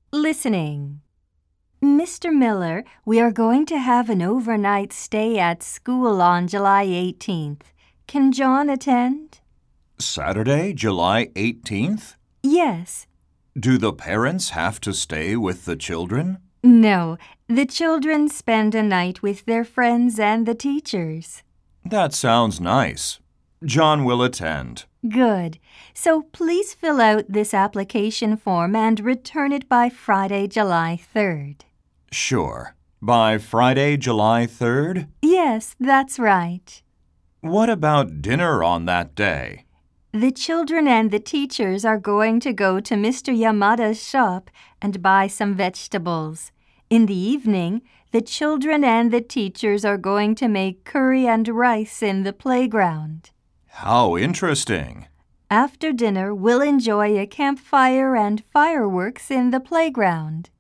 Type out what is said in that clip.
Listening. Mr. Miller, we are going to have an overnight stay at school on July 18th. Can John attend? Saturday, July 18th? Yes. Do the parents have to stay with the children? No, the children spend a night with their friends and the teachers. That sounds nice. John will attend. Good. So please fill out this application form and return it by Friday, July 3rd. Sure. By Friday, July 3rd? Yes, that's right. What about dinner on that day? The children and the teachers are going to go to Mr. Yamada's shop and buy some vegetables. In the evening, the children and the teachers are going to make curry and rice in the playground. How interesting. After dinner, we'll enjoy a campfire and fireworks in the playground.